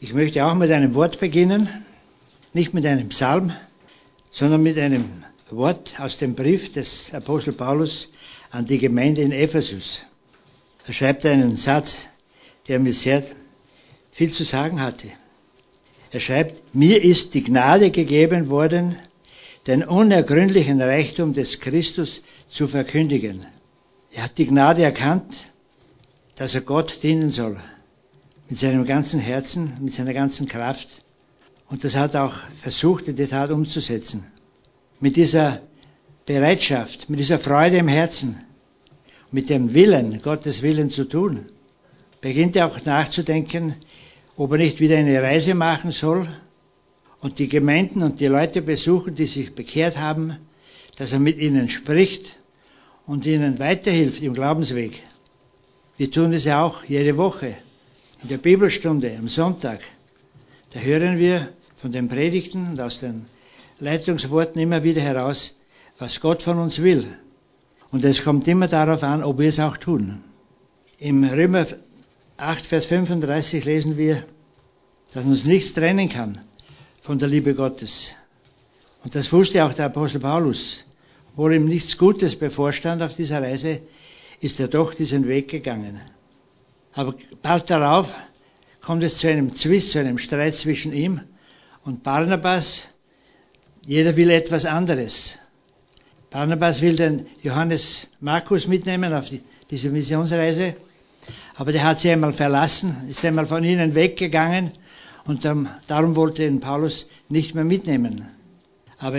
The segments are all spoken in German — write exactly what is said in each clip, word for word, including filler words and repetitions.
Ich möchte auch mit einem Wort beginnen, nicht mit einem Psalm, sondern mit einem Wort aus dem Brief des Apostel Paulus an die Gemeinde in Ephesus. Er schreibt einen Satz, der mir sehr viel zu sagen hatte. Er schreibt, mir ist die Gnade gegeben worden, den unergründlichen Reichtum des Christus zu verkündigen. Er hat die Gnade erkannt, dass er Gott dienen soll. Mit seinem ganzen Herzen, mit seiner ganzen Kraft. Und das hat er auch versucht, in die Tat umzusetzen. Mit dieser Bereitschaft, mit dieser Freude im Herzen, mit dem Willen, Gottes Willen zu tun, beginnt er auch nachzudenken, ob er nicht wieder eine Reise machen soll und die Gemeinden und die Leute besuchen, die sich bekehrt haben, dass er mit ihnen spricht und ihnen weiterhilft im Glaubensweg. Wir tun das ja auch jede Woche in der Bibelstunde am Sonntag. Da hören wir von den Predigten und aus den Leitungsworten immer wieder heraus, was Gott von uns will. Und es kommt immer darauf an, ob wir es auch tun. Im Römer acht, Vers fünfunddreißig lesen wir, dass uns nichts trennen kann von der Liebe Gottes. Und das wusste auch der Apostel Paulus. Obwohl ihm nichts Gutes bevorstand auf dieser Reise, ist er doch diesen Weg gegangen. Aber bald darauf kommt es zu einem Zwist, zu einem Streit zwischen ihm und Barnabas. Jeder will etwas anderes. Barnabas will den Johannes Markus mitnehmen auf die, diese Missionsreise, aber der hat sie einmal verlassen, ist einmal von ihnen weggegangen und um, darum wollte ihn Paulus nicht mehr mitnehmen. Aber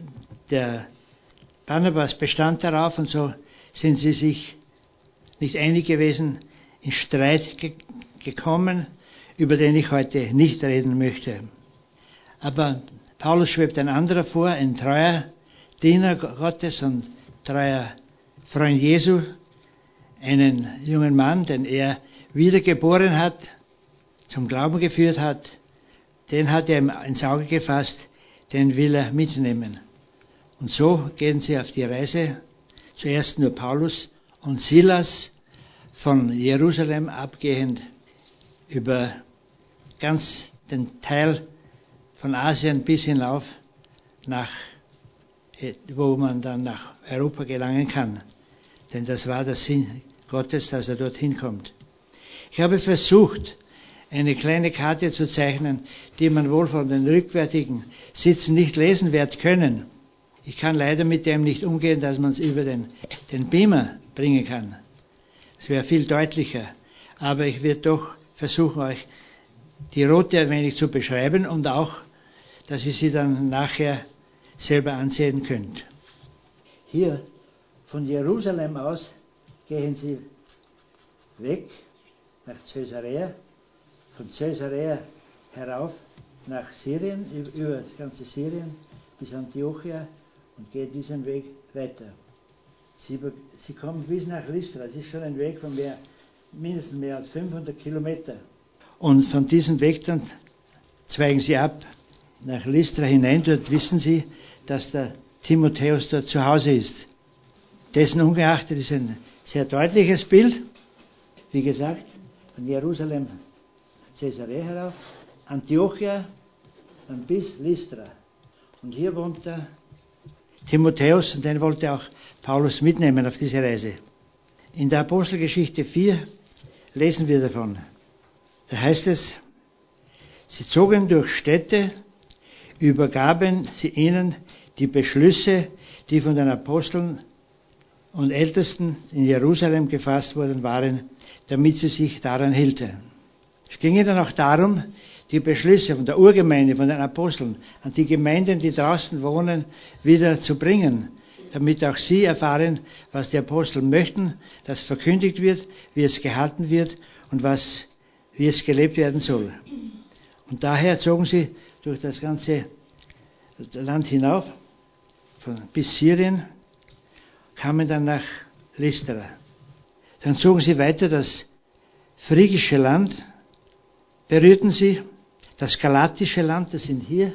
der Barnabas bestand darauf und so sind sie sich nicht einig gewesen, in Streit ge- gekommen, über den ich heute nicht reden möchte. Aber Paulus schwebt ein anderer vor, ein treuer Diener Gottes und treuer Freund Jesu, einen jungen Mann, den er wiedergeboren hat, zum Glauben geführt hat, den hat er ins Auge gefasst, den will er mitnehmen. Und so gehen sie auf die Reise, zuerst nur Paulus und Silas, von Jerusalem abgehend über ganz den Teil von Asien bis hinauf nach, wo man dann nach Europa gelangen kann. Denn das war der Sinn Gottes, dass er dorthin kommt. Ich habe versucht, eine kleine Karte zu zeichnen, die man wohl von den rückwärtigen Sitzen nicht lesen wird können. Ich kann leider mit dem nicht umgehen, dass man es über den, den Beamer bringen kann. Es wäre viel deutlicher, aber ich werde doch versuchen, euch die Route ein wenig zu beschreiben und auch, dass ihr sie dann nachher selber ansehen könnt. Hier von Jerusalem aus gehen sie weg nach Caesarea, von Caesarea herauf nach Syrien, über das ganze Syrien bis Antiochia und gehen diesen Weg weiter. Sie, sie kommen bis nach Lystra. Es ist schon ein Weg von mehr, mindestens mehr als fünfhundert Kilometer. Und von diesem Weg dann zweigen sie ab nach Lystra hinein. Dort wissen sie, dass der Timotheus dort zu Hause ist. Dessen ungeachtet ist ein sehr deutliches Bild. Wie gesagt, von Jerusalem nach Caesarea herauf, Antiochia, dann bis Lystra. Und hier wohnt der Timotheus und den wollte auch Paulus mitnehmen auf diese Reise. In der Apostelgeschichte vier lesen wir davon. Da heißt es, sie zogen durch Städte, übergaben sie ihnen die Beschlüsse, die von den Aposteln und Ältesten in Jerusalem gefasst worden waren, damit sie sich daran hielten. Es ging ihnen auch darum, die Beschlüsse von der Urgemeinde, von den Aposteln, an die Gemeinden, die draußen wohnen, wieder zu bringen, damit auch sie erfahren, was die Apostel möchten, dass verkündigt wird, wie es gehalten wird und was, wie es gelebt werden soll. Und daher zogen sie durch das ganze Land hinauf, von, bis Syrien, kamen dann nach Lystra. Dann zogen sie weiter das phrygische Land, berührten sie das galatische Land, das sind hier,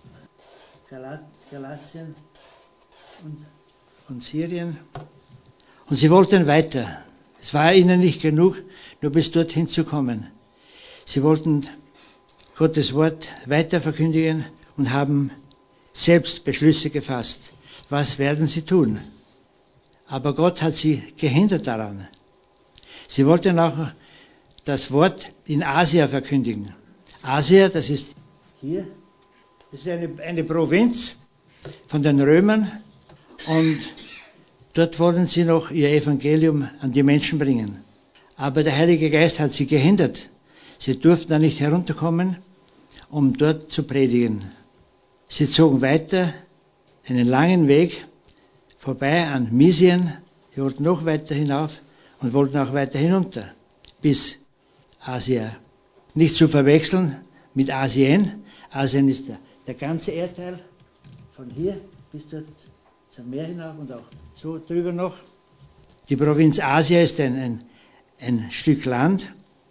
Galat, Galatien und, und Syrien. Und sie wollten weiter. Es war ihnen nicht genug, nur bis dorthin zu kommen. Sie wollten Gottes Wort weiter verkündigen und haben selbst Beschlüsse gefasst. Was werden sie tun? Aber Gott hat sie gehindert daran. Sie wollten auch das Wort in Asia verkündigen. Asia, das ist hier, das ist eine, eine Provinz von den Römern und dort wollten sie noch ihr Evangelium an die Menschen bringen. Aber der Heilige Geist hat sie gehindert. Sie durften da nicht herunterkommen, um dort zu predigen. Sie zogen weiter einen langen Weg vorbei an Misien. Sie wollten noch weiter hinauf und wollten auch weiter hinunter bis Asia. Nicht zu verwechseln mit Asien. Asien ist der, der ganze Erdteil von hier bis dort zum Meer hinauf und auch so drüber noch. Die Provinz Asia ist ein, ein, ein Stück Land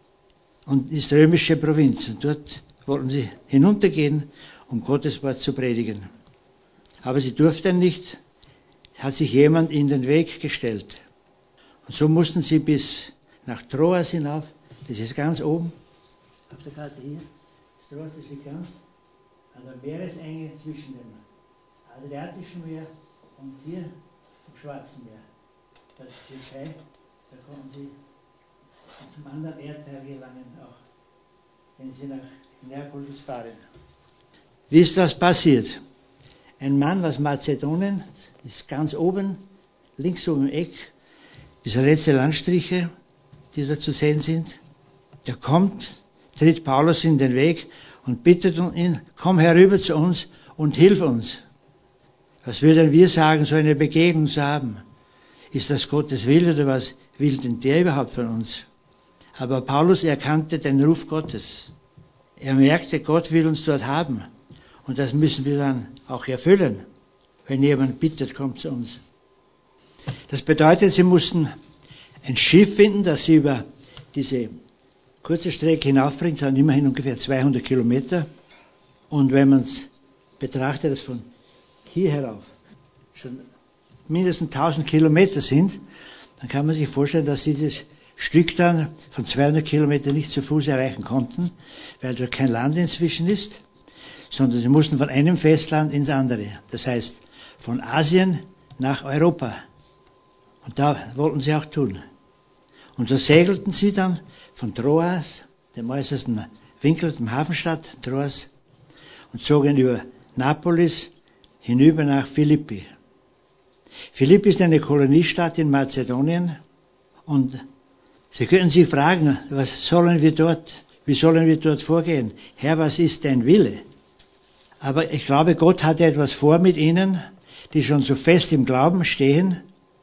und ist römische Provinz. Und dort wollten sie hinuntergehen, um Gottes Wort zu predigen. Aber sie durften nicht, hat sich jemand in den Weg gestellt. Und so mussten sie bis nach Troas hinauf, das ist ganz oben, auf der Karte hier, das Troas, das liegt ganz an der Meeresenge zwischen dem Adriatischen Meer und hier dem Schwarzen Meer. Das ist Türkei, da kommen sie zum anderen Erdteil gelangen, auch wenn sie nach Neapolis fahren. Wie ist das passiert? Ein Mann aus Mazedonien, das ist ganz oben, links oben im Eck, diese letzte Landstriche, die da zu sehen sind, der kommt, tritt Paulus in den Weg und bittet ihn, komm herüber zu uns und hilf uns. Was würden wir sagen, so eine Begegnung zu haben? Ist das Gottes Wille oder was will denn der überhaupt von uns? Aber Paulus erkannte den Ruf Gottes. Er merkte, Gott will uns dort haben. Und das müssen wir dann auch erfüllen. Wenn jemand bittet, kommt zu uns. Das bedeutet, sie mussten ein Schiff finden, das sie über diese kurze Strecke hinaufbringt, dann immerhin ungefähr zweihundert Kilometer. Und wenn man es betrachtet, dass von hier herauf schon mindestens tausend Kilometer sind, dann kann man sich vorstellen, dass sie das Stück dann von zweihundert Kilometern nicht zu Fuß erreichen konnten, weil dort kein Land inzwischen ist, sondern sie mussten von einem Festland ins andere. Das heißt, von Asien nach Europa. Und da wollten sie auch tun. Und so segelten sie dann von Troas, dem äußersten Winkel, dem Hafenstadt Troas, und zogen über Napolis hinüber nach Philippi. Philippi ist eine Koloniestadt in Mazedonien und Sie können sich fragen, was sollen wir dort, wie sollen wir dort vorgehen? Herr, was ist dein Wille? Aber ich glaube, Gott hatte etwas vor mit ihnen, die schon so fest im Glauben stehen,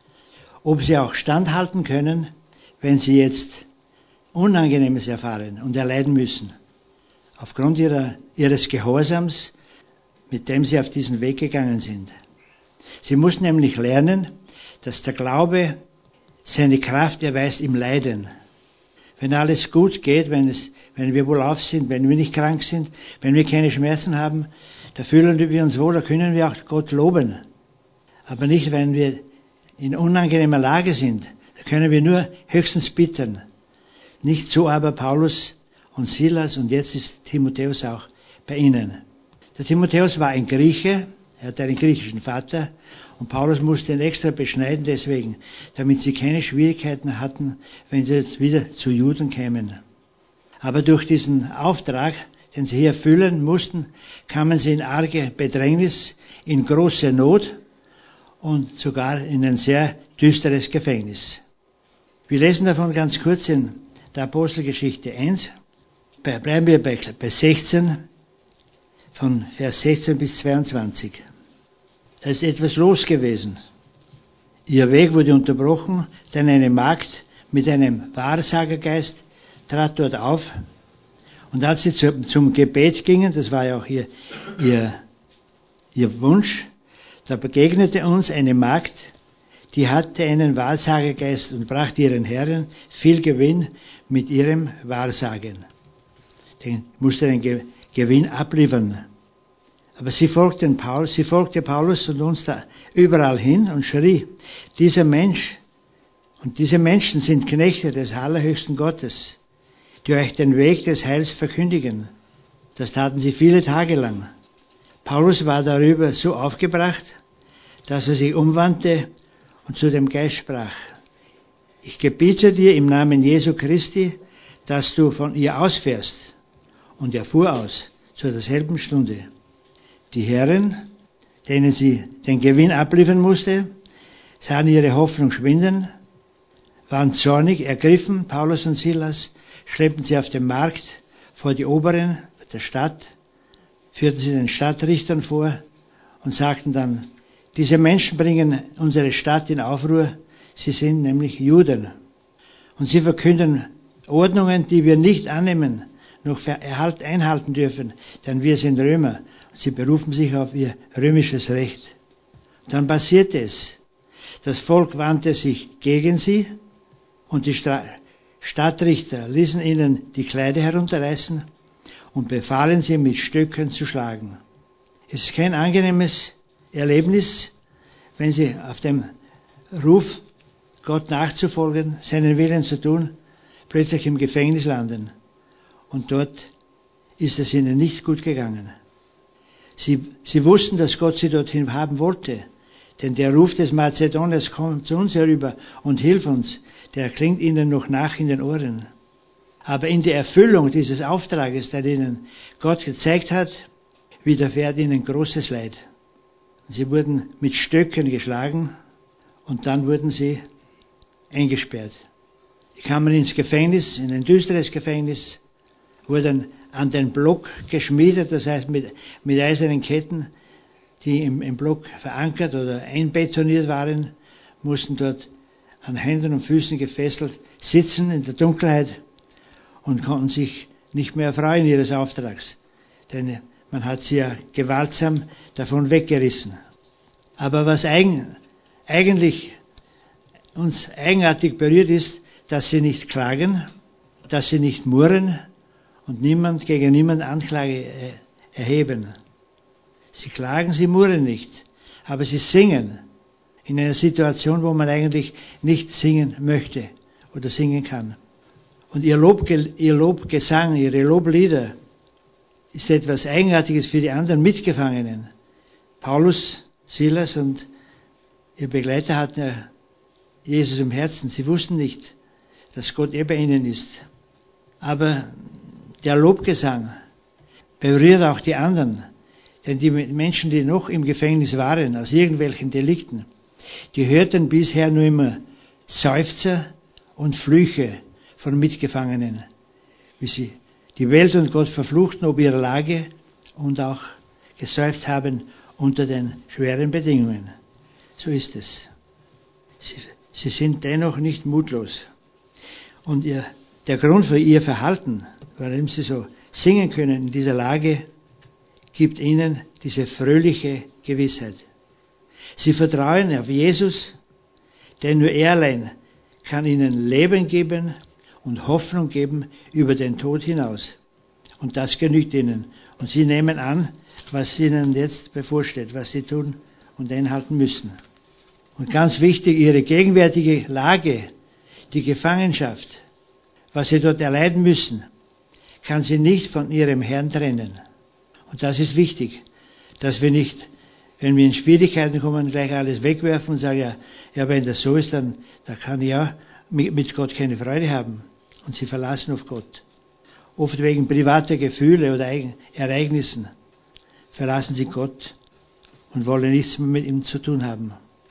ob sie auch standhalten können, wenn sie jetzt Unangenehmes erfahren und erleiden müssen, aufgrund ihrer, ihres Gehorsams, mit dem sie auf diesen Weg gegangen sind. Sie mussten nämlich lernen, dass der Glaube seine Kraft erweist im Leiden. Wenn alles gut geht, wenn, es, wenn wir wohlauf sind, wenn wir nicht krank sind, wenn wir keine Schmerzen haben, da fühlen wir uns wohl, da können wir auch Gott loben. Aber nicht, wenn wir in unangenehmer Lage sind. Da können wir nur höchstens bitten. Nicht so aber Paulus und Silas und jetzt ist Timotheus auch bei ihnen. Der Timotheus war ein Grieche, er hatte einen griechischen Vater und Paulus musste ihn extra beschneiden deswegen, damit sie keine Schwierigkeiten hatten, wenn sie jetzt wieder zu Juden kämen. Aber durch diesen Auftrag, den sie hier erfüllen mussten, kamen sie in arge Bedrängnis, in große Not und sogar in ein sehr düsteres Gefängnis. Wir lesen davon ganz kurz in der Apostelgeschichte eins. Bleiben wir bei sechzehn, von Vers sechzehn bis zweiundzwanzig. Da ist etwas los gewesen. Ihr Weg wurde unterbrochen, denn eine Magd mit einem Wahrsagergeist trat dort auf. Und als sie zum Gebet gingen, das war ja auch ihr, ihr, ihr Wunsch, da begegnete uns eine Magd, die hatte einen Wahrsagergeist und brachte ihren Herren viel Gewinn mit ihrem Wahrsagen. Den musste den Ge- Gewinn abliefern. Aber sie folgte Paulus, sie folgte Paulus und uns da überall hin und schrie, dieser Mensch und diese Menschen sind Knechte des allerhöchsten Gottes, die euch den Weg des Heils verkündigen. Das taten sie viele Tage lang. Paulus war darüber so aufgebracht, dass er sich umwandte und zu dem Geist sprach: Ich gebiete dir im Namen Jesu Christi, dass du von ihr ausfährst. Und er fuhr aus, zu derselben Stunde. Die Herren, denen sie den Gewinn abliefern musste, sahen ihre Hoffnung schwinden, waren zornig, ergriffen Paulus und Silas, schleppten sie auf den Markt vor die Oberen der Stadt, führten sie den Stadtrichtern vor und sagten dann: Diese Menschen bringen unsere Stadt in Aufruhr, sie sind nämlich Juden. Und sie verkünden Ordnungen, die wir nicht annehmen, noch einhalten dürfen, denn wir sind Römer. Und sie berufen sich auf ihr römisches Recht. Und dann passierte es. Das Volk wandte sich gegen sie und die Stra- Stadtrichter ließen ihnen die Kleider herunterreißen und befahlen sie mit Stöcken zu schlagen. Es ist kein angenehmes Erlebnis, wenn sie auf dem Ruf, Gott nachzufolgen, seinen Willen zu tun, plötzlich im Gefängnis landen. Und dort ist es ihnen nicht gut gegangen. Sie, sie wussten, dass Gott sie dorthin haben wollte. Denn der Ruf des Mazedoniers: Komm zu uns herüber und hilf uns, der klingt ihnen noch nach in den Ohren. Aber in der Erfüllung dieses Auftrages, den ihnen Gott gezeigt hat, widerfährt ihnen großes Leid. Sie wurden mit Stöcken geschlagen und dann wurden sie eingesperrt. Die kamen ins Gefängnis, in ein düsteres Gefängnis, wurden an den Block geschmiedet, das heißt mit, mit eisernen Ketten, die im, im Block verankert oder einbetoniert waren, mussten dort an Händen und Füßen gefesselt sitzen in der Dunkelheit und konnten sich nicht mehr erfreuen ihres Auftrags. Denn man hat sie ja gewaltsam davon weggerissen. Aber was eigen, eigentlich uns eigenartig berührt ist, dass sie nicht klagen, dass sie nicht murren und niemand gegen niemand Anklage erheben. Sie klagen, sie murren nicht, aber sie singen in einer Situation, wo man eigentlich nicht singen möchte oder singen kann. Und ihr, Lob, ihr Lobgesang, ihre Loblieder ist etwas Eigenartiges für die anderen Mitgefangenen. Paulus, Silas und ihr Begleiter hatten Jesus im Herzen. Sie wussten nicht, dass Gott eh bei ihnen ist. Aber der Lobgesang berührt auch die anderen. Denn die Menschen, die noch im Gefängnis waren, aus irgendwelchen Delikten, die hörten bisher nur immer Seufzer und Flüche von Mitgefangenen, wie sie die Welt und Gott verfluchten ob ihrer Lage und auch geseufzt haben unter den schweren Bedingungen. So ist es. Sie, sie sind dennoch nicht mutlos. Und ihr, der Grund für ihr Verhalten, warum sie so singen können in dieser Lage, gibt ihnen diese fröhliche Gewissheit. Sie vertrauen auf Jesus, denn nur er allein kann ihnen Leben geben und Hoffnung geben über den Tod hinaus. Und das genügt ihnen. Und sie nehmen an, was ihnen jetzt bevorsteht, was sie tun und einhalten müssen. Und ganz wichtig, ihre gegenwärtige Lage, die Gefangenschaft, was sie dort erleiden müssen, kann sie nicht von ihrem Herrn trennen. Und das ist wichtig, dass wir nicht, wenn wir in Schwierigkeiten kommen, gleich alles wegwerfen und sagen, ja, ja wenn das so ist, dann da kann ich ja mit Gott keine Freude haben. Und sie verlassen auf Gott. Oft wegen privater Gefühle oder Ereignissen verlassen sie Gott und wollen nichts mehr mit ihm zu tun haben.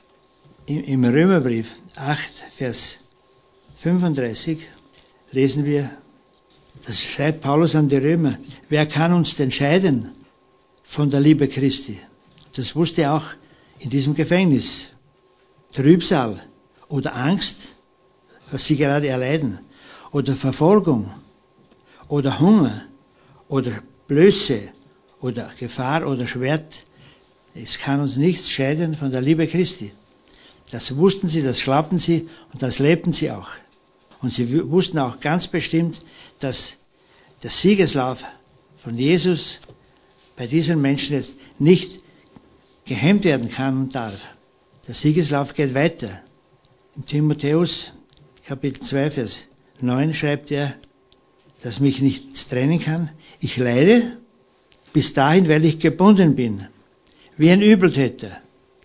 Im Römerbrief acht, Vers fünfunddreißig lesen wir, das schreibt Paulus an die Römer: Wer kann uns denn scheiden von der Liebe Christi? Das wusste er auch in diesem Gefängnis. Trübsal oder Angst, was sie gerade erleiden, oder Verfolgung, oder Hunger, oder Blöße, oder Gefahr, oder Schwert. Es kann uns nichts scheiden von der Liebe Christi. Das wussten sie, das glaubten sie und das lebten sie auch. Und sie wussten auch ganz bestimmt, dass der Siegeslauf von Jesus bei diesen Menschen jetzt nicht gehemmt werden kann und darf. Der Siegeslauf geht weiter. In Timotheus Kapitel zwei, Vers neun schreibt er, dass mich nichts trennen kann. Ich leide, bis dahin, weil ich gebunden bin, wie ein Übeltäter.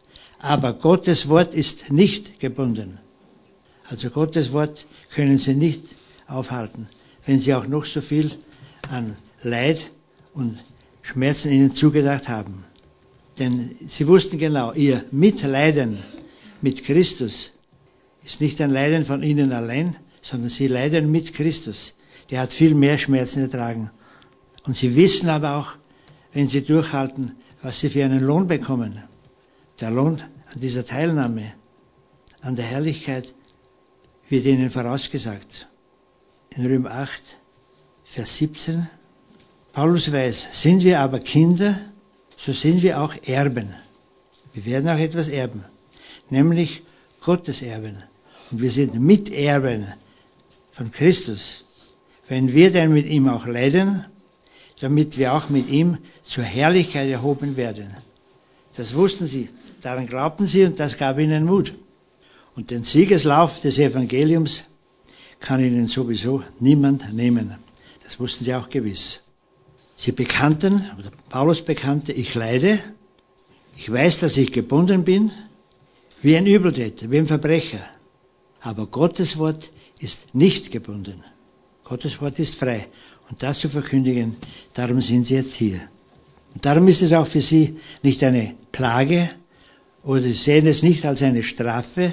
Aber Gottes Wort ist nicht gebunden. Also Gottes Wort können Sie nicht aufhalten, wenn Sie auch noch so viel an Leid und Schmerzen Ihnen zugedacht haben. Denn Sie wussten genau, Ihr Mitleiden mit Christus ist nicht ein Leiden von Ihnen allein, sondern Sie leiden mit Christus. Der hat viel mehr Schmerzen ertragen. Und Sie wissen aber auch, wenn Sie durchhalten, was Sie für einen Lohn bekommen. Der Lohn an dieser Teilnahme, an der Herrlichkeit, wird Ihnen vorausgesagt. In Römer acht, Vers siebzehn. Paulus weiß, sind wir aber Kinder, so sind wir auch Erben. Wir werden auch etwas erben, nämlich Gottes Erben. Und wir sind Miterben von Christus, wenn wir denn mit ihm auch leiden, damit wir auch mit ihm zur Herrlichkeit erhoben werden. Das wussten sie, daran glaubten sie und das gab ihnen Mut. Und den Siegeslauf des Evangeliums kann ihnen sowieso niemand nehmen. Das wussten sie auch gewiss. Sie bekannten, oder Paulus bekannte, ich leide, ich weiß, dass ich gebunden bin, wie ein Übeltäter, wie ein Verbrecher. Aber Gottes Wort ist nicht gebunden. Gottes Wort ist frei. Und das zu verkündigen, darum sind sie jetzt hier. Und darum ist es auch für sie nicht eine Plage, oder sie sehen es nicht als eine Strafe.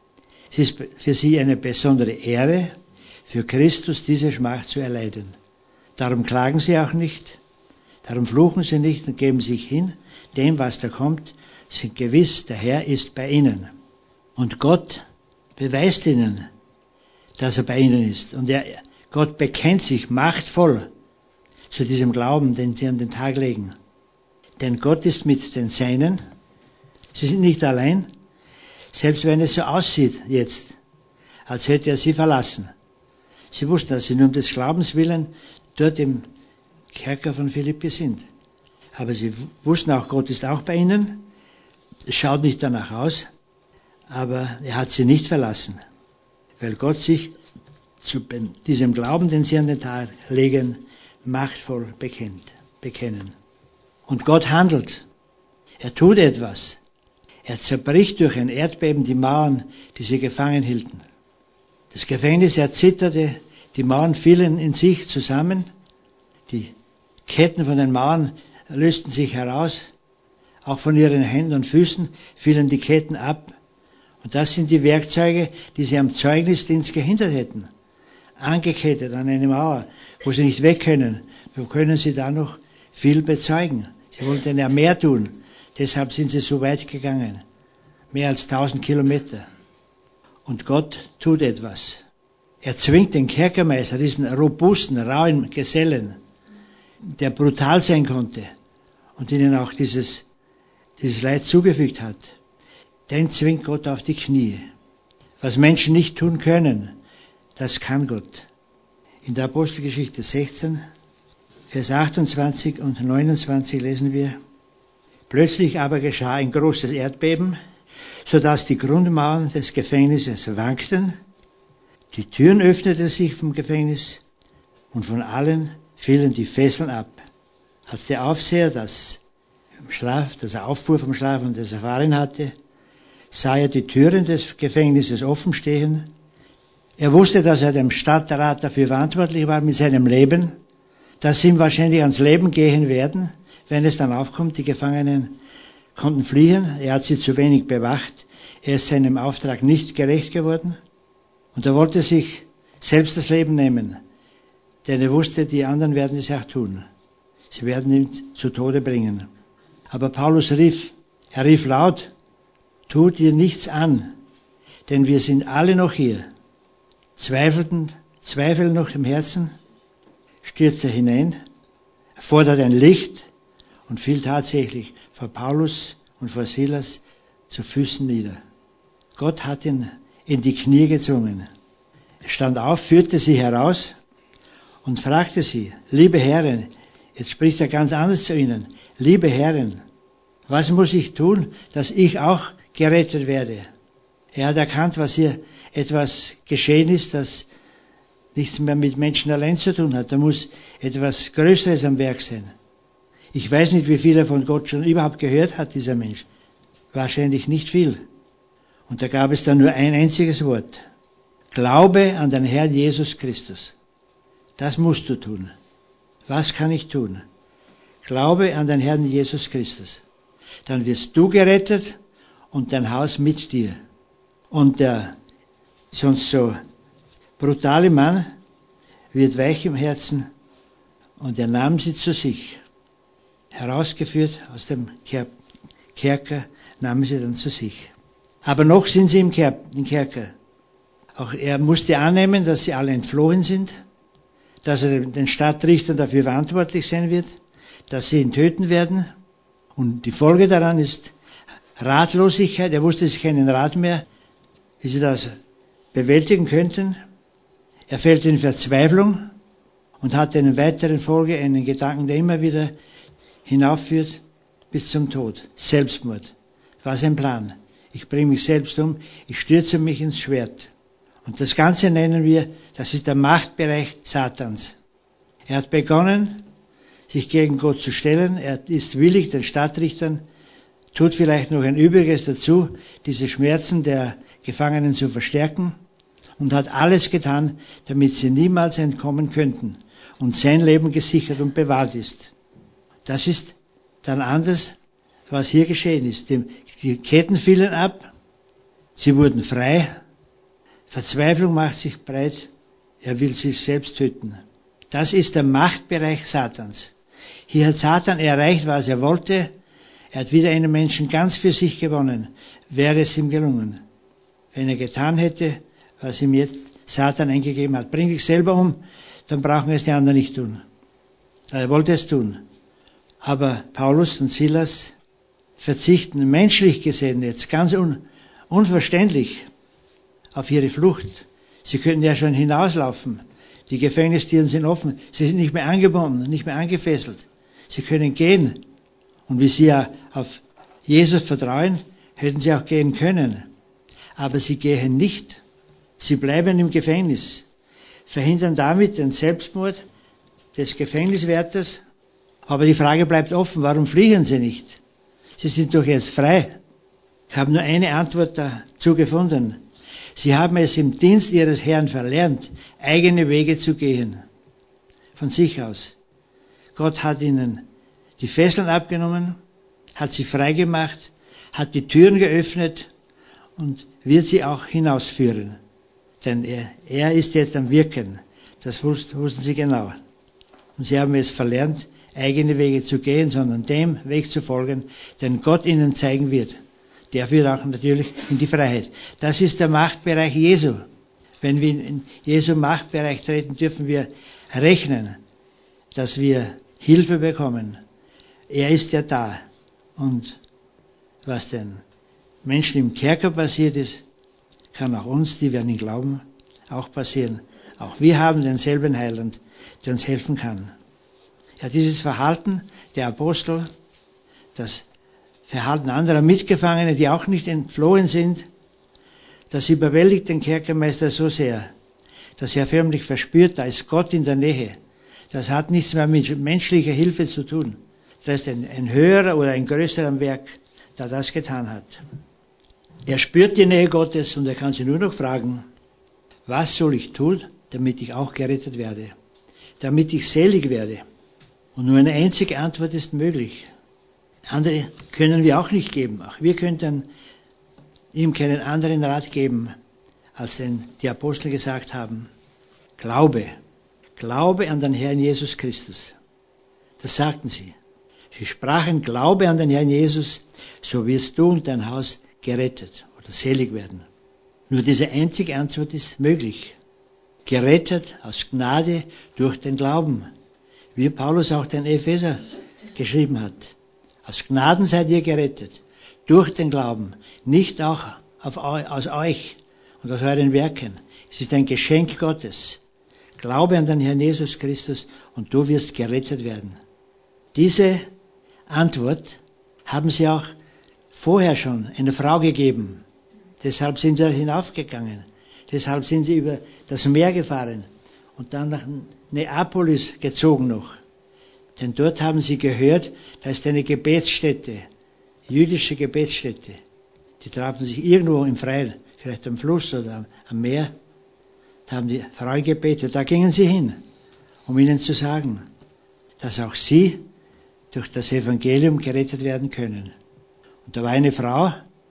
Es ist für sie eine besondere Ehre, für Christus diese Schmach zu erleiden. Darum klagen sie auch nicht, darum fluchen sie nicht und geben sich hin. Dem, was da kommt, sind gewiss, der Herr ist bei ihnen. Und Gott beweist ihnen, dass er bei ihnen ist. Und er, Gott bekennt sich machtvoll zu diesem Glauben, den sie an den Tag legen. Denn Gott ist mit den Seinen. Sie sind nicht allein, selbst wenn es so aussieht jetzt, als hätte er sie verlassen. Sie wussten, dass sie nur um des Glaubens willen dort im Kerker von Philippi sind. Aber sie wussten auch, Gott ist auch bei ihnen. Es schaut nicht danach aus, aber er hat sie nicht verlassen, weil Gott sich zu diesem Glauben, den sie an den Tag legen, machtvoll bekennt, bekennen. Und Gott handelt. Er tut etwas. Er zerbricht durch ein Erdbeben die Mauern, die sie gefangen hielten. Das Gefängnis erzitterte, die Mauern fielen in sich zusammen, die Ketten von den Mauern lösten sich heraus, auch von ihren Händen und Füßen fielen die Ketten ab. Und das sind die Werkzeuge, die sie am Zeugnisdienst gehindert hätten. Angekettet an eine Mauer, wo sie nicht weg können. Wo können sie da noch viel bezeugen? Sie wollten ja mehr tun. Deshalb sind sie so weit gegangen. Mehr als tausend Kilometer. Und Gott tut etwas. Er zwingt den Kerkermeister, diesen robusten, rauen Gesellen, der brutal sein konnte und ihnen auch dieses, dieses Leid zugefügt hat, den zwingt Gott auf die Knie. Was Menschen nicht tun können, das kann Gott. In der Apostelgeschichte sechzehn, Vers achtundzwanzig und neunundzwanzig lesen wir: Plötzlich aber geschah ein großes Erdbeben, so dass die Grundmauern des Gefängnisses wankten. Die Türen öffneten sich vom Gefängnis und von allen fielen die Fesseln ab. Als der Aufseher das im Schlaf, das er auffuhr vom Schlaf und das erfahren hatte, sah er die Türen des Gefängnisses offen stehen. Er wusste, dass er dem Stadtrat dafür verantwortlich war mit seinem Leben, dass sie ihm wahrscheinlich ans Leben gehen werden, wenn es dann aufkommt. Die Gefangenen konnten fliehen, er hat sie zu wenig bewacht, er ist seinem Auftrag nicht gerecht geworden und er wollte sich selbst das Leben nehmen, denn er wusste, die anderen werden es auch tun. Sie werden ihn zu Tode bringen. Aber Paulus rief, er rief laut: Tut ihr nichts an, denn wir sind alle noch hier. Zweifelten, Zweifel noch im Herzen, stürzte hinein, fordert ein Licht und fiel tatsächlich vor Paulus und vor Silas zu Füßen nieder. Gott hat ihn in die Knie gezwungen. Er stand auf, führte sie heraus und fragte sie: Liebe Herren, jetzt spricht er ganz anders zu ihnen, liebe Herren, was muss ich tun, dass ich auch gerettet werde? Er hat erkannt, was hier etwas geschehen ist, das nichts mehr mit Menschen allein zu tun hat. Da muss etwas Größeres am Werk sein. Ich weiß nicht, wie viel er von Gott schon überhaupt gehört hat, dieser Mensch. Wahrscheinlich nicht viel. Und da gab es dann nur ein einziges Wort. Glaube an den Herrn Jesus Christus. Das musst du tun. Was kann ich tun? Glaube an den Herrn Jesus Christus. Dann wirst du gerettet und dein Haus mit dir. Und der sonst so brutale Mann wird weich im Herzen und er nahm sie zu sich. Herausgeführt aus dem Kerker, nahmen sie dann zu sich. Aber noch sind sie im Kerker. Auch er musste annehmen, dass sie alle entflohen sind, dass er den Stadtrichtern dafür verantwortlich sein wird, dass sie ihn töten werden. Und die Folge daran ist Ratlosigkeit. Er wusste sich keinen Rat mehr, wie sie das bewältigen könnten. Er fällt in Verzweiflung und hat in weiteren Folge einen Gedanken, der immer wieder hinaufführt bis zum Tod. Selbstmord. Was ein Plan. Ich bringe mich selbst um, ich stürze mich ins Schwert. Und das Ganze nennen wir, das ist der Machtbereich Satans. Er hat begonnen, sich gegen Gott zu stellen. Er ist willig, den Stadtrichtern, tut vielleicht noch ein Übriges dazu, diese Schmerzen der Gefangenen zu verstärken und hat alles getan, damit sie niemals entkommen könnten und sein Leben gesichert und bewahrt ist. Das ist dann anders, was hier geschehen ist. Die Ketten fielen ab, sie wurden frei, Verzweiflung macht sich breit, er will sich selbst töten. Das ist der Machtbereich Satans. Hier hat Satan erreicht, was er wollte. Er hat wieder einen Menschen ganz für sich gewonnen. Wäre es ihm gelungen, wenn er getan hätte, was ihm jetzt Satan eingegeben hat. Bring dich selber um, dann brauchen es die anderen nicht tun. Er wollte es tun. Aber Paulus und Silas verzichten menschlich gesehen jetzt ganz un, unverständlich auf ihre Flucht. Sie könnten ja schon hinauslaufen. Die Gefängnistüren sind offen. Sie sind nicht mehr angebunden, nicht mehr angefesselt. Sie können gehen. Und wie sie ja auf Jesus vertrauen, hätten sie auch gehen können. Aber sie gehen nicht. Sie bleiben im Gefängnis. Verhindern damit den Selbstmord des Gefängniswärters. Aber die Frage bleibt offen, warum fliehen sie nicht? Sie sind doch jetzt frei. Ich habe nur eine Antwort dazu gefunden. Sie haben es im Dienst ihres Herrn verlernt, eigene Wege zu gehen. Von sich aus. Gott hat ihnen die Fesseln abgenommen, hat sie frei gemacht, hat die Türen geöffnet und wird sie auch hinausführen. Denn er, er ist jetzt am Wirken. Das wussten sie genau. Und sie haben es verlernt, eigene Wege zu gehen, sondern dem Weg zu folgen, den Gott ihnen zeigen wird. Der führt auch natürlich in die Freiheit. Das ist der Machtbereich Jesu. Wenn wir in Jesu Machtbereich treten, dürfen wir rechnen, dass wir Hilfe bekommen. Er ist ja da. Und was den Menschen im Kerker passiert ist, kann auch uns, die wir an ihn glauben, auch passieren. Auch wir haben denselben Heiland, der uns helfen kann. Ja, dieses Verhalten der Apostel, das Verhalten anderer Mitgefangene, die auch nicht entflohen sind, das überwältigt den Kerkermeister so sehr, dass er förmlich verspürt, da ist Gott in der Nähe. Das hat nichts mehr mit menschlicher Hilfe zu tun. Das ist ein, ein höherer oder ein größerer Werk, der das getan hat. Er spürt die Nähe Gottes und er kann sich nur noch fragen, was soll ich tun, damit ich auch gerettet werde, damit ich selig werde? Und nur eine einzige Antwort ist möglich. Andere können wir auch nicht geben. Auch wir könnten ihm keinen anderen Rat geben, als den die Apostel gesagt haben. Glaube. Glaube an den Herrn Jesus Christus. Das sagten sie. Sie sprachen, Glaube an den Herrn Jesus, so wirst du und dein Haus gerettet oder selig werden. Nur diese einzige Antwort ist möglich. Gerettet aus Gnade durch den Glauben. Wie Paulus auch den Epheser geschrieben hat. Aus Gnaden seid ihr gerettet. Durch den Glauben. Nicht auch auf, aus euch und aus euren Werken. Es ist ein Geschenk Gottes. Glaube an den Herrn Jesus Christus und du wirst gerettet werden. Diese Antwort haben sie auch vorher schon einer Frau gegeben. Deshalb sind sie hinaufgegangen. Deshalb sind sie über das Meer gefahren und dann nach Neapolis gezogen noch. Denn dort haben sie gehört, da ist eine Gebetsstätte, jüdische Gebetsstätte. Die trafen sich irgendwo im Freien, vielleicht am Fluss oder am Meer. Da haben die Frauen gebetet. Da gingen sie hin, um ihnen zu sagen, dass auch sie durch das Evangelium gerettet werden können. Und da war eine Frau,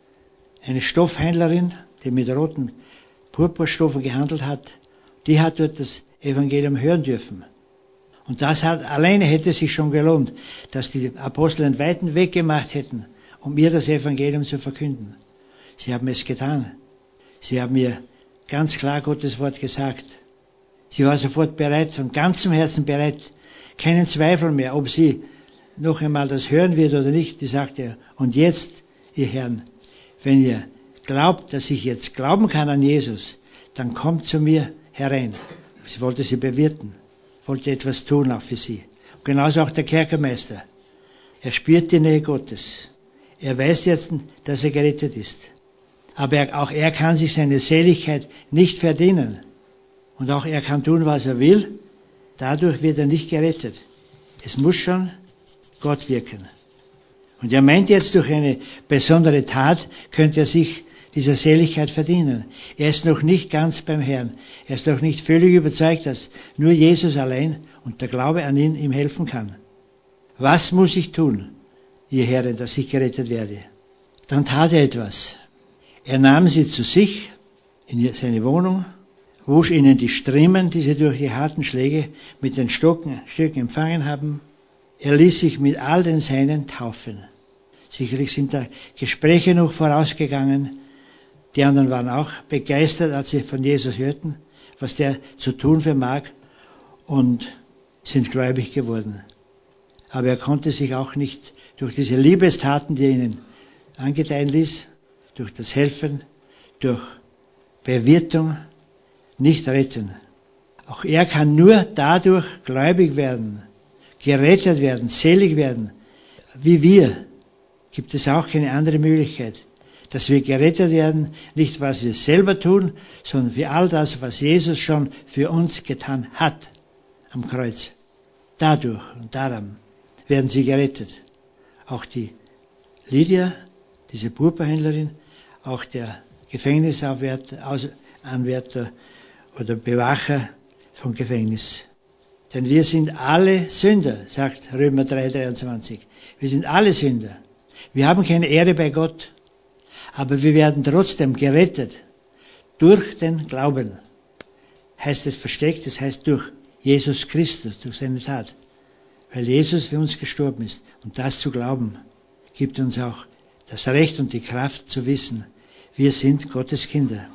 eine Stoffhändlerin, die mit roten Purpurstoffen gehandelt hat. Die hat dort das Evangelium hören dürfen. Und das hat, alleine hätte sich schon gelohnt, dass die Apostel einen weiten Weg gemacht hätten, um ihr das Evangelium zu verkünden. Sie haben es getan. Sie haben ihr ganz klar Gottes Wort gesagt. Sie war sofort bereit, von ganzem Herzen bereit, keinen Zweifel mehr, ob sie noch einmal das hören wird oder nicht. Die sagte, und jetzt, ihr Herren, wenn ihr glaubt, dass ich jetzt glauben kann an Jesus, dann kommt zu mir herein. Sie wollte sie bewirten, wollte etwas tun auch für sie. Und genauso auch der Kerkermeister. Er spürt die Nähe Gottes. Er weiß jetzt, dass er gerettet ist. Aber er, auch er kann sich seine Seligkeit nicht verdienen. Und auch er kann tun, was er will. Dadurch wird er nicht gerettet. Es muss schon Gott wirken. Und er meint jetzt, durch eine besondere Tat könnte er sich dieser Seligkeit verdienen. Er ist noch nicht ganz beim Herrn. Er ist noch nicht völlig überzeugt, dass nur Jesus allein und der Glaube an ihn ihm helfen kann. Was muss ich tun, ihr Herren, dass ich gerettet werde? Dann tat er etwas. Er nahm sie zu sich in seine Wohnung, wusch ihnen die Striemen, die sie durch die harten Schläge mit den Stocken, Stücken empfangen haben. Er ließ sich mit all den Seinen taufen. Sicherlich sind da Gespräche noch vorausgegangen. Die anderen waren auch begeistert, als sie von Jesus hörten, was der zu tun vermag, und sind gläubig geworden. Aber er konnte sich auch nicht durch diese Liebestaten, die er ihnen angedeihen ließ, durch das Helfen, durch Bewirtung, nicht retten. Auch er kann nur dadurch gläubig werden, gerettet werden, selig werden. Wie wir gibt es auch keine andere Möglichkeit, dass wir gerettet werden, nicht was wir selber tun, sondern für all das, was Jesus schon für uns getan hat am Kreuz. Dadurch und daran werden sie gerettet. Auch die Lydia, diese Purpurhändlerin, auch der Gefängnisanwärter oder Bewacher vom Gefängnis. Denn wir sind alle Sünder, sagt Römer drei dreiundzwanzig. Wir sind alle Sünder. Wir haben keine Ehre bei Gott, aber wir werden trotzdem gerettet durch den Glauben. Heißt es versteckt, das heißt durch Jesus Christus, durch seine Tat. Weil Jesus für uns gestorben ist. Und das zu glauben, gibt uns auch das Recht und die Kraft zu wissen, wir sind Gottes Kinder.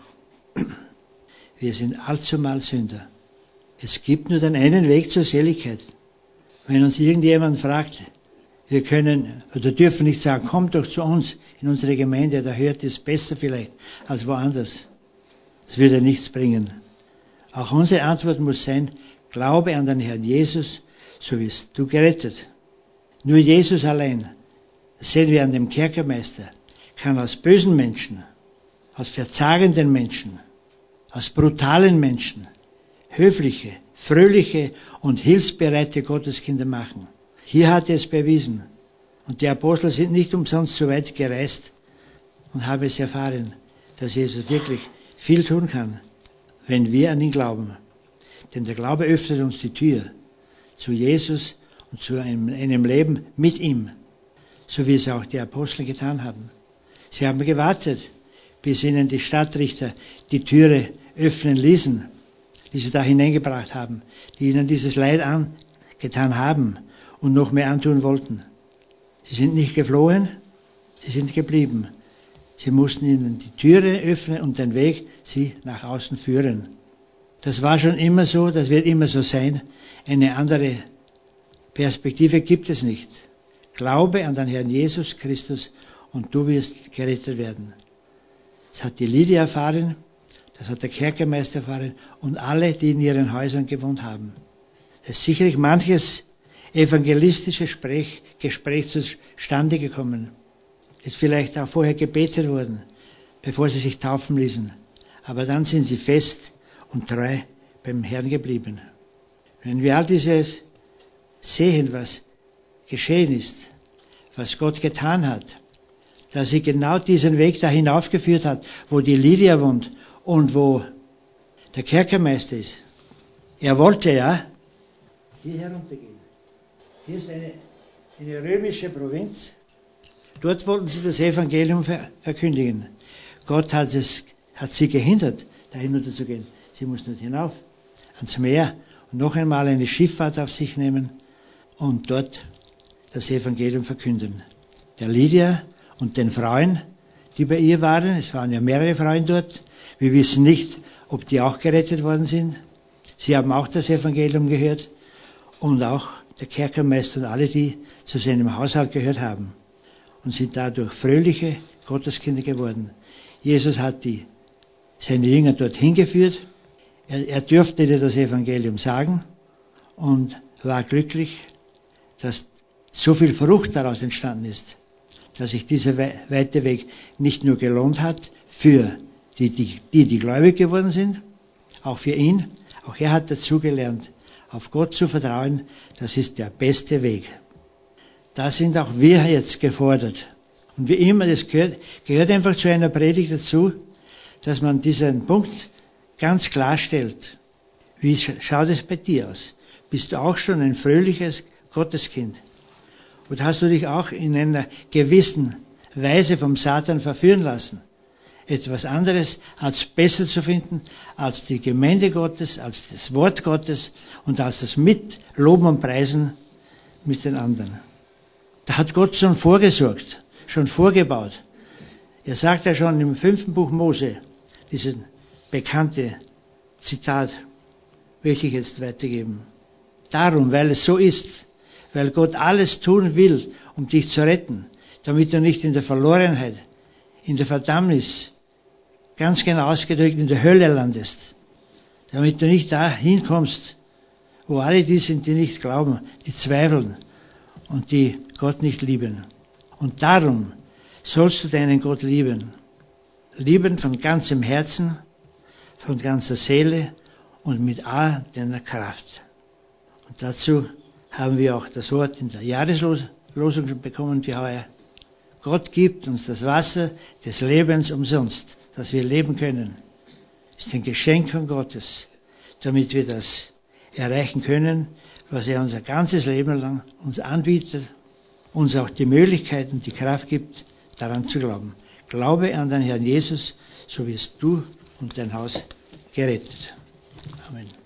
Wir sind allzumal Sünder. Es gibt nur den einen Weg zur Seligkeit. Wenn uns irgendjemand fragt, wir können oder dürfen nicht sagen, kommt doch zu uns in unsere Gemeinde, da hört es besser vielleicht als woanders. Das würde nichts bringen. Auch unsere Antwort muss sein, glaube an den Herrn Jesus, so wirst du gerettet. Nur Jesus allein, das sehen wir an dem Kerkermeister, kann aus bösen Menschen, aus verzagenden Menschen, aus brutalen Menschen, höfliche, fröhliche und hilfsbereite Gotteskinder machen. Hier hat er es bewiesen. Und die Apostel sind nicht umsonst so weit gereist und haben es erfahren, dass Jesus wirklich viel tun kann, wenn wir an ihn glauben. Denn der Glaube öffnet uns die Tür zu Jesus und zu einem, einem Leben mit ihm, so wie es auch die Apostel getan haben. Sie haben gewartet, bis ihnen die Stadtrichter die Türe öffnen ließen, die sie da hineingebracht haben, die ihnen dieses Leid angetan haben und noch mehr antun wollten. Sie sind nicht geflohen, sie sind geblieben. Sie mussten ihnen die Türe öffnen und den Weg sie nach außen führen. Das war schon immer so, das wird immer so sein. Eine andere Perspektive gibt es nicht. Glaube an den Herrn Jesus Christus und du wirst gerettet werden. Das hat die Lydia erfahren, das hat der Kerkermeister erfahren und alle, die in ihren Häusern gewohnt haben. Es ist sicherlich manches evangelistische Gespräch, Gespräch zustande gekommen. Ist vielleicht auch vorher gebetet worden, bevor sie sich taufen ließen. Aber dann sind sie fest und treu beim Herrn geblieben. Wenn wir all diese sehen, was geschehen ist, was Gott getan hat, dass sie genau diesen Weg da hinaufgeführt hat, wo die Lydia wohnt und wo der Kerkermeister ist. Er wollte ja hier heruntergehen. Hier ist eine, eine römische Provinz. Dort wollten sie das Evangelium verkündigen. Gott hat, es, hat sie gehindert, da hinunterzugehen. Sie mussten nicht hinauf ans Meer und noch einmal eine Schifffahrt auf sich nehmen und dort das Evangelium verkünden. Der Lydia und den Frauen, die bei ihr waren, es waren ja mehrere Frauen dort, wir wissen nicht, ob die auch gerettet worden sind. Sie haben auch das Evangelium gehört und auch der Kerkermeister und alle, die zu seinem Haushalt gehört haben und sind dadurch fröhliche Gotteskinder geworden. Jesus hat die, seine Jünger dorthin geführt. Er, er durfte dir das Evangelium sagen und war glücklich, dass so viel Frucht daraus entstanden ist, dass sich dieser weite Weg nicht nur gelohnt hat für die, die, die, die gläubig geworden sind, auch für ihn. Auch er hat dazugelernt, auf Gott zu vertrauen. Das ist der beste Weg. Da sind auch wir jetzt gefordert. Und wie immer, das gehört, gehört einfach zu einer Predigt dazu, dass man diesen Punkt ganz klarstellt. Wie schaut es bei dir aus? Bist du auch schon ein fröhliches Gotteskind? Und hast du dich auch in einer gewissen Weise vom Satan verführen lassen, etwas anderes als besser zu finden, als die Gemeinde Gottes, als das Wort Gottes und als das Mitloben und Preisen mit den anderen? Da hat Gott schon vorgesorgt, schon vorgebaut. Er sagt ja schon im fünften Buch Mose, dieses bekannte Zitat, möchte ich jetzt weitergeben. Darum, weil es so ist, weil Gott alles tun will, um dich zu retten, damit du nicht in der Verlorenheit, in der Verdammnis, ganz genau ausgedrückt in der Hölle landest, damit du nicht dahin kommst, wo alle die sind, die nicht glauben, die zweifeln und die Gott nicht lieben. Und darum sollst du deinen Gott lieben. Lieben von ganzem Herzen, von ganzer Seele und mit all deiner Kraft. Und dazu haben wir auch das Wort in der Jahreslosung schon bekommen für heuer. Gott gibt uns das Wasser des Lebens umsonst, dass wir leben können. Das ist ein Geschenk von Gottes, damit wir das erreichen können, was er unser ganzes Leben lang uns anbietet, uns auch die Möglichkeit und die Kraft gibt, daran zu glauben. Glaube an den Herrn Jesus, so wirst du und dein Haus gerettet. Amen.